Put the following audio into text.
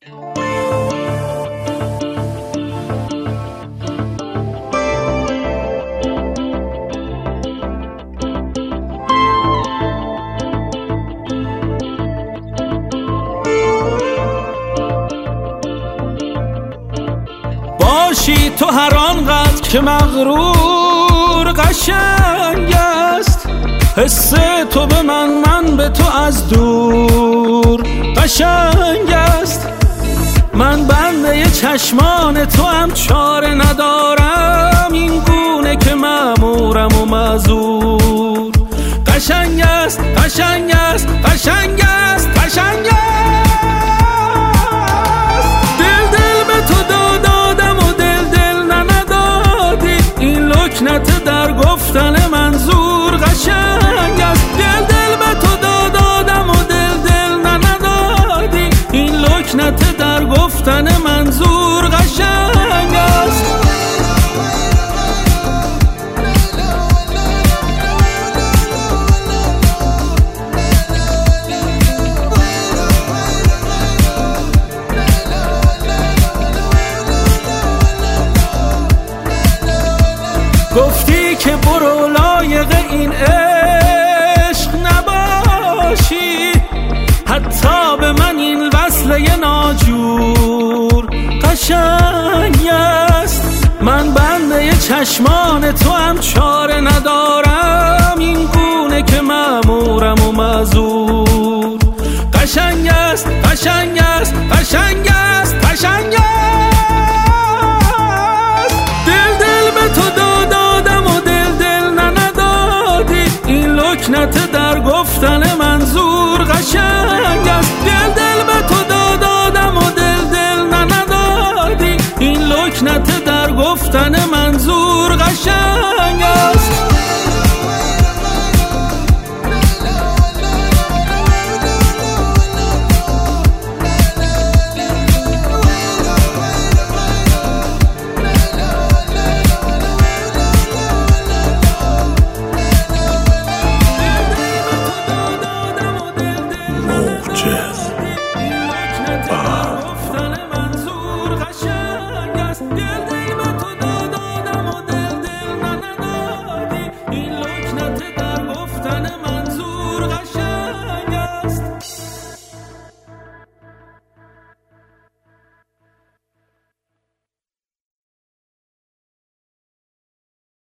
باشی تو هر آنقدر که مغرور قشنگ است، حس تو به من به تو از دور قشنگ است. من بنده چشمان تو هم چاره ندارم، این گونه که مأمورم و معذور. قشنگ است قشنگ است قشنگ است قشنگ است. دل به تو دادم و دل ندادی، این لکنت در گفتن منظور قشنگ است. دل به تو دادم و دل ندادی، این لکنت در گفتن منظور قشنگ است. گفتی که برو لایق این عشق نباشی، حتی به من این وصله ناجور قشنگ است. من بنده چشمان تو هم چاره ندارم، این گونه که مأمورم و معذور. قشنگ است قشنگ است قشنگ است قشنگ است. دل به تو دادم و دل ندادی، این لکنت در گفتن منظور قشنگ